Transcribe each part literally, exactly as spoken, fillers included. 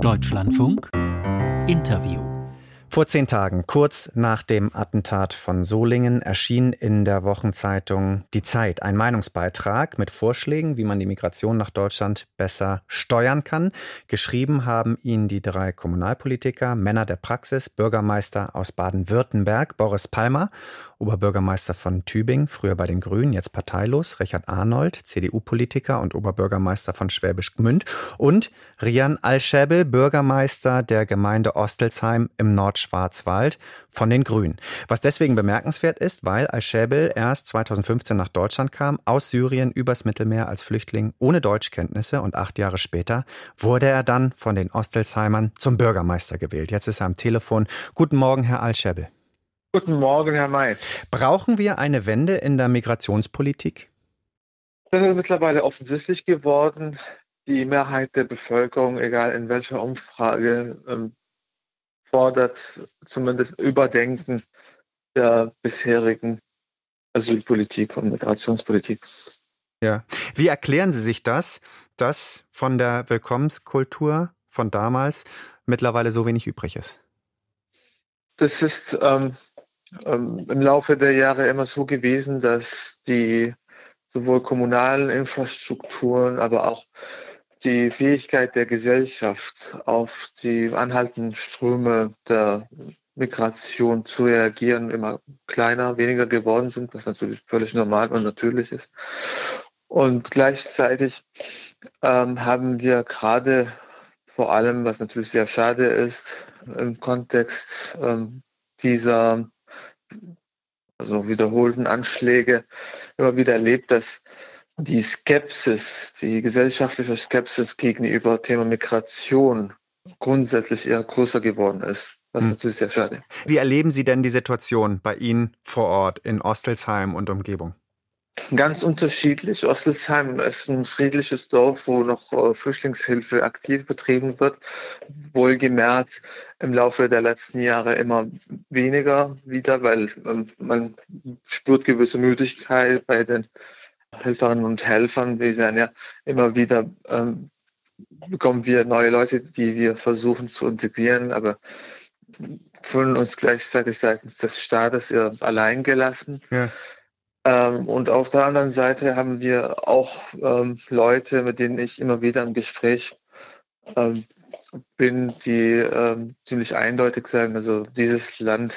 Deutschlandfunk Interview. Vor zehn Tagen, kurz nach dem Attentat von Solingen, erschien in der Wochenzeitung Die Zeit ein Meinungsbeitrag mit Vorschlägen, wie man die Migration nach Deutschland besser steuern kann. Geschrieben haben ihn die drei Kommunalpolitiker, Männer der Praxis, Bürgermeister aus Baden-Württemberg, Boris Palmer, Oberbürgermeister von Tübingen, früher bei den Grünen, jetzt parteilos, Richard Arnold, C D U-Politiker und Oberbürgermeister von Schwäbisch Gmünd, und Rian Alschäbel, Bürgermeister der Gemeinde Ostelsheim im Nordschwarzwald von den Grünen. Was deswegen bemerkenswert ist, weil Alschäbel erst zweitausendfünfzehn nach Deutschland kam, aus Syrien übers Mittelmeer als Flüchtling ohne Deutschkenntnisse, und acht Jahre später wurde er dann von den Ostelsheimern zum Bürgermeister gewählt. Jetzt ist er am Telefon. Guten Morgen, Herr Alschäbel. Guten Morgen, Herr May. Brauchen wir eine Wende in der Migrationspolitik? Das ist mittlerweile offensichtlich geworden. Die Mehrheit der Bevölkerung, egal in welcher Umfrage, ähm, fordert zumindest Überdenken der bisherigen Asylpolitik und Migrationspolitik. Ja. Wie erklären Sie sich das, dass von der Willkommenskultur von damals mittlerweile so wenig übrig ist? Das ist ähm, ähm, im Laufe der Jahre immer so gewesen, dass die sowohl kommunalen Infrastrukturen, aber auch die Fähigkeit der Gesellschaft auf die anhaltenden Ströme der Migration zu reagieren immer kleiner, weniger geworden sind, was natürlich völlig normal und natürlich ist. Und gleichzeitig ähm, haben wir gerade vor allem, was natürlich sehr schade ist, im Kontext ähm, dieser also wiederholten Anschläge immer wieder erlebt, dass die Skepsis, die gesellschaftliche Skepsis gegenüber Thema Migration grundsätzlich eher größer geworden ist. Das ist hm. natürlich sehr schade. Wie erleben Sie denn die Situation bei Ihnen vor Ort in Ostelsheim und Umgebung? Ganz unterschiedlich. Ostelsheim ist ein friedliches Dorf, wo noch äh, Flüchtlingshilfe aktiv betrieben wird. Wohlgemerkt im Laufe der letzten Jahre immer weniger wieder, weil ähm, man spürt gewisse Müdigkeit bei den Helferinnen und Helfern. Wir sehen ja immer wieder, ähm, bekommen wir neue Leute, die wir versuchen zu integrieren, aber fühlen uns gleichzeitig seitens des Staates eher allein gelassen. Ja. Ähm, und auf der anderen Seite haben wir auch ähm, Leute, mit denen ich immer wieder im Gespräch ähm, bin, die ähm, ziemlich eindeutig sagen, also dieses Land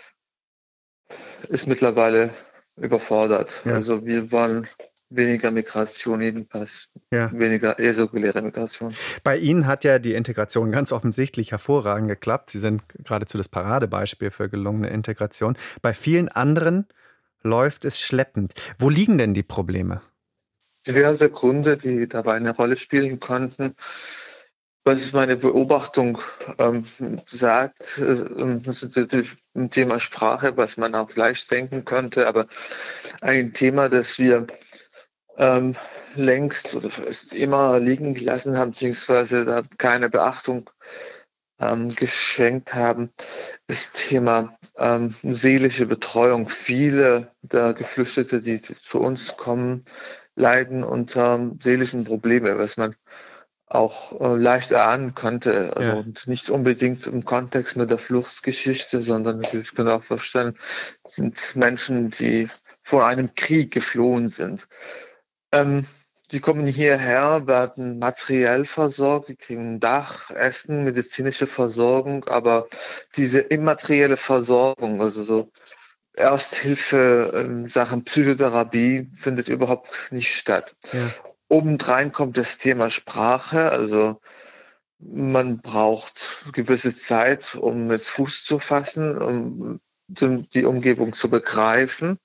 ist mittlerweile überfordert. Ja. Also wir wollen weniger Migration, jedenfalls ja. weniger irreguläre Migration. Bei Ihnen hat ja die Integration ganz offensichtlich hervorragend geklappt. Sie sind geradezu das Paradebeispiel für gelungene Integration. Bei vielen anderen läuft es schleppend. Wo liegen denn die Probleme? Diverse Gründe, die dabei eine Rolle spielen konnten. Was meine Beobachtung ähm, sagt, äh, das ist natürlich ein Thema Sprache, was man auch leicht denken könnte, aber ein Thema, das wir ähm, längst oder immer liegen gelassen haben, beziehungsweise da keine Beachtung ähm, geschenkt haben, das Thema ähm, seelische Betreuung. Viele der Geflüchtete, die zu uns kommen, leiden unter ähm, seelischen Problemen, was man auch äh, leicht erahnen könnte. Also ja. nicht unbedingt im Kontext mit der Fluchtgeschichte, sondern natürlich kann man auch vorstellen, sind Menschen, die vor einem Krieg geflohen sind. Ähm, die kommen hierher, werden materiell versorgt, die kriegen ein Dach, Essen, medizinische Versorgung, aber diese immaterielle Versorgung, also so Ersthilfe in Sachen Psychotherapie, findet überhaupt nicht statt. Ja. Obendrein kommt das Thema Sprache, also man braucht gewisse Zeit, um mit Fuß zu fassen, um die Umgebung zu begreifen.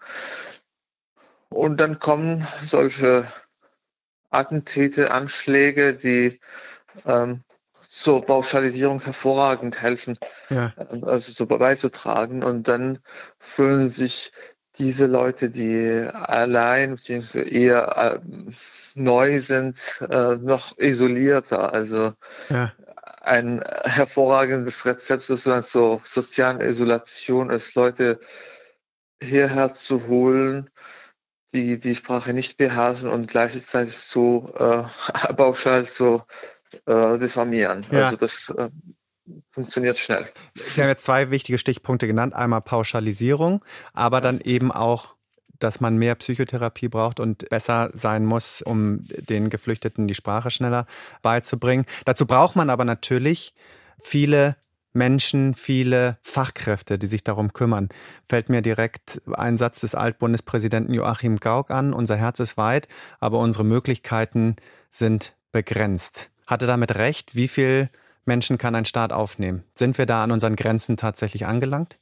Und dann kommen solche Attentäter, Anschläge, die ähm, zur Pauschalisierung hervorragend helfen, ja. also so beizutragen. Und dann fühlen sich diese Leute, die allein bzw. eher äh, neu sind, äh, noch isolierter. Also ja. ein hervorragendes Rezept sozusagen zur sozialen Isolation ist, Leute hierher zu holen, die die Sprache nicht beherrschen und gleichzeitig so äh, pauschal so äh, diffamieren. Ja. Also das äh, funktioniert schnell. Sie haben jetzt zwei wichtige Stichpunkte genannt. Einmal Pauschalisierung, aber dann eben auch, dass man mehr Psychotherapie braucht und besser sein muss, um den Geflüchteten die Sprache schneller beizubringen. Dazu braucht man aber natürlich viele Menschen, viele Fachkräfte, die sich darum kümmern. Fällt mir direkt ein Satz des Altbundespräsidenten Joachim Gauck an: Unser Herz ist weit, aber unsere Möglichkeiten sind begrenzt. Hat er damit recht? Wie viel Menschen kann ein Staat aufnehmen? Sind wir da an unseren Grenzen tatsächlich angelangt?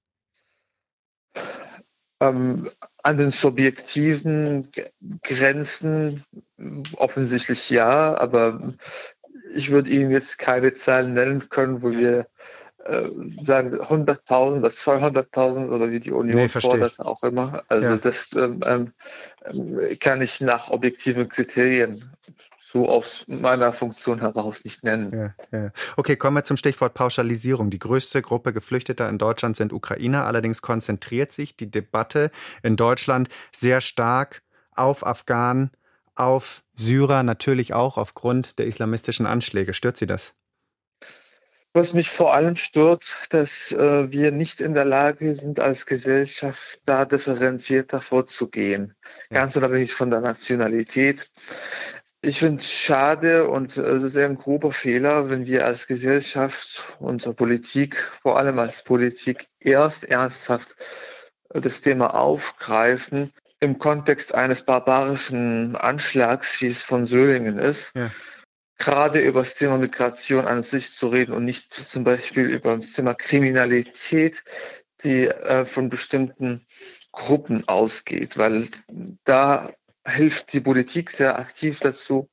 Ähm, an den subjektiven G- Grenzen offensichtlich ja, aber ich würde Ihnen jetzt keine Zahlen nennen können, wo wir äh, sagen hunderttausend oder zweihunderttausend oder wie die Union Nee, verstehe ich. fordert, auch immer. Also Ja. das ähm, ähm, kann ich nach objektiven Kriterien so aus meiner Funktion heraus nicht nennen. Ja, ja. Okay, kommen wir zum Stichwort Pauschalisierung. Die größte Gruppe Geflüchteter in Deutschland sind Ukrainer. Allerdings konzentriert sich die Debatte in Deutschland sehr stark auf Afghanen, auf Syrer, natürlich auch aufgrund der islamistischen Anschläge. Stört Sie das? Was mich vor allem stört, dass äh, wir nicht in der Lage sind, als Gesellschaft da differenzierter vorzugehen, Ja. ganz unabhängig von der Nationalität. Ich finde es schade und äh, es ist ein grober Fehler, wenn wir als Gesellschaft, unsere Politik, vor allem als Politik, erst ernsthaft äh, das Thema aufgreifen im Kontext eines barbarischen Anschlags, wie es von Solingen ist. Ja. Gerade über das Thema Migration an sich zu reden und nicht zum Beispiel über das Thema Kriminalität, die äh, von bestimmten Gruppen ausgeht, weil da hilft die Politik sehr aktiv dazu,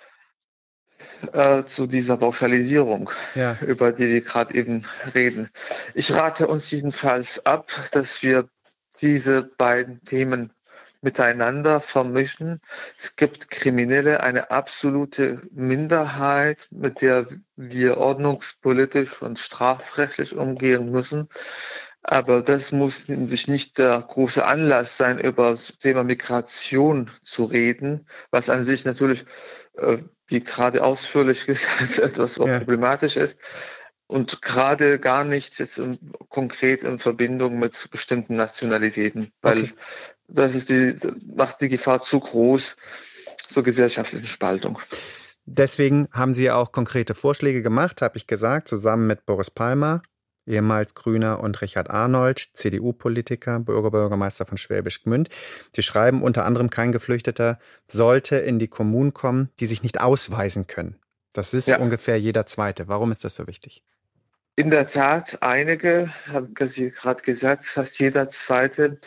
äh, zu dieser Pauschalisierung, Ja. über die wir gerade eben reden. Ich rate uns jedenfalls ab, dass wir diese beiden Themen miteinander vermischen. Es gibt Kriminelle, eine absolute Minderheit, mit der wir ordnungspolitisch und strafrechtlich umgehen müssen. Aber das muss sich nicht der große Anlass sein, über das Thema Migration zu reden, was an sich natürlich, äh, wie gerade ausführlich gesagt, etwas Ja. problematisch ist. Und gerade gar nicht jetzt im, konkret in Verbindung mit bestimmten Nationalitäten, weil Okay. das ist die, macht die Gefahr zu groß zur gesellschaftlichen Spaltung. Deswegen haben Sie ja auch konkrete Vorschläge gemacht, habe ich gesagt, zusammen mit Boris Palmer, ehemals Grüner, und Richard Arnold, C D U-Politiker, Bürgerbürgermeister von Schwäbisch Gmünd. Sie schreiben unter anderem, kein Geflüchteter sollte in die Kommunen kommen, die sich nicht ausweisen können. Das ist Ja. ungefähr jeder Zweite. Warum ist das so wichtig? In der Tat, einige, haben Sie gerade gesagt, fast jeder Zweite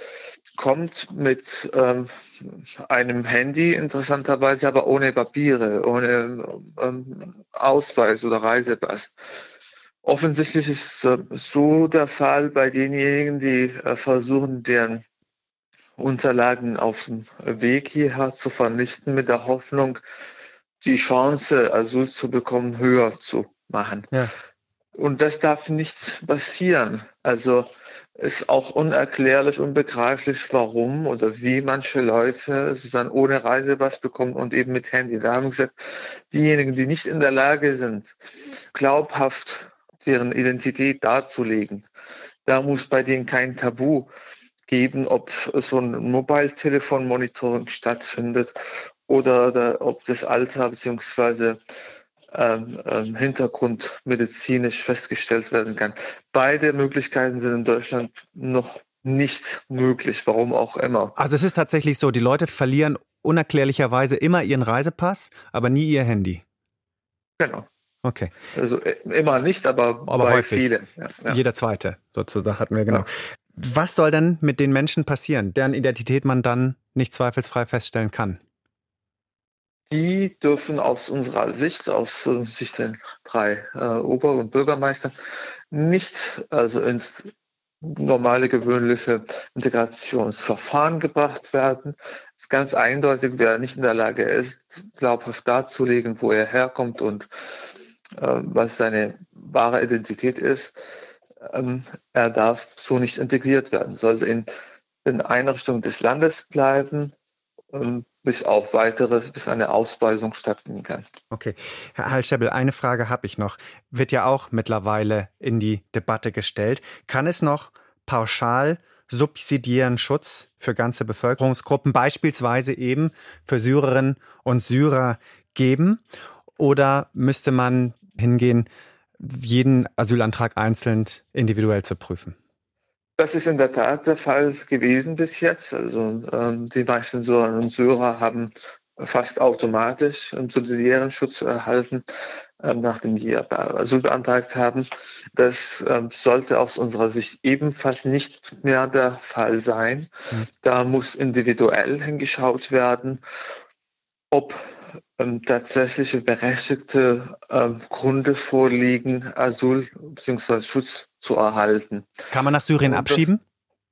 kommt mit ähm, einem Handy, interessanterweise aber ohne Papiere, ohne ähm, Ausweis oder Reisepass. Offensichtlich ist äh, so der Fall bei denjenigen, die äh, versuchen, deren Unterlagen auf dem Weg hierher zu vernichten, mit der Hoffnung, die Chance, Asyl zu bekommen, höher zu machen. Ja. Und das darf nicht passieren. Also ist auch unerklärlich, unbegreiflich, warum oder wie manche Leute sozusagen ohne Reisepass bekommen und eben mit Handy. Da haben wir gesagt, diejenigen, die nicht in der Lage sind, glaubhaft deren Identität darzulegen, da muss bei denen kein Tabu geben, ob so ein Mobile-Telefon-Monitoring stattfindet oder, oder ob das Alter bzw. Ähm, ähm, Hintergrund medizinisch festgestellt werden kann. Beide Möglichkeiten sind in Deutschland noch nicht möglich, warum auch immer. Also es ist tatsächlich so, die Leute verlieren unerklärlicherweise immer ihren Reisepass, aber nie ihr Handy. Genau. Okay. Also äh, immer nicht, aber, Aber bei häufig. vielen. Ja, ja. Jeder Zweite, sozusagen, hatten wir genau. Ja. Was soll denn mit den Menschen passieren, deren Identität man dann nicht zweifelsfrei feststellen kann? Die dürfen aus unserer Sicht, aus Sicht der drei äh, Ober- und Bürgermeister, nicht also ins normale, gewöhnliche Integrationsverfahren gebracht werden. Es ist ganz eindeutig, wer nicht in der Lage ist, glaubhaft darzulegen, wo er herkommt und äh, was seine wahre Identität ist, ähm, er darf so nicht integriert werden, sollte in den Einrichtungen des Landes bleiben bis auf weiteres, bis eine Ausweisung stattfinden kann. Okay. Herr Al-Schebbel, eine Frage habe ich noch. Wird ja auch mittlerweile in die Debatte gestellt. Kann es noch pauschal subsidiären Schutz für ganze Bevölkerungsgruppen, beispielsweise eben für Syrerinnen und Syrer, geben? Oder müsste man hingehen, jeden Asylantrag einzeln individuell zu prüfen? Das ist in der Tat der Fall gewesen bis jetzt. Also ähm, die meisten Syrerinnen und Syrer haben fast automatisch einen subsidiären Schutz erhalten, ähm, nachdem die Asyl beantragt haben. Das ähm, sollte aus unserer Sicht ebenfalls nicht mehr der Fall sein. Mhm. Da muss individuell hingeschaut werden, ob ähm, tatsächliche berechtigte ähm, Gründe vorliegen, Asyl bzw. Schutz zu erhalten. Kann man nach Syrien abschieben?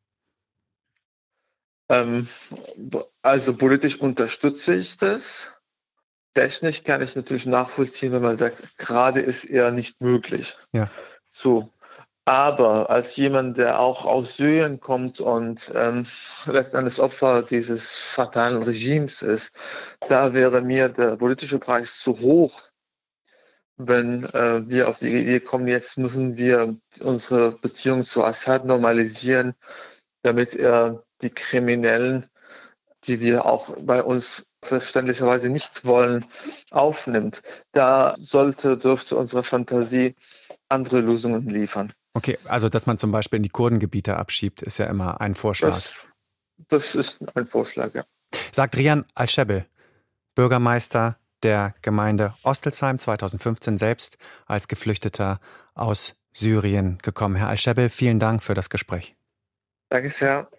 Ähm, also politisch unterstütze ich das. Technisch kann ich natürlich nachvollziehen, wenn man sagt, gerade ist eher nicht möglich. Ja. So. Aber als jemand, der auch aus Syrien kommt und ähm, letztendlich Opfer dieses fatalen Regimes ist, da wäre mir der politische Preis zu hoch, wenn äh, wir auf die Idee kommen, jetzt müssen wir unsere Beziehung zu Assad normalisieren, damit er die Kriminellen, die wir auch bei uns verständlicherweise nicht wollen, aufnimmt. Da sollte, dürfte unsere Fantasie andere Lösungen liefern. Okay, also dass man zum Beispiel in die Kurdengebiete abschiebt, ist ja immer ein Vorschlag. Das, das ist ein Vorschlag, ja. Sagt Rian Al-Schebbel, Bürgermeister der Gemeinde Ostelsheim, zweitausendfünfzehn selbst als Geflüchteter aus Syrien gekommen. Herr Al-Schebbel, vielen Dank für das Gespräch. Danke sehr.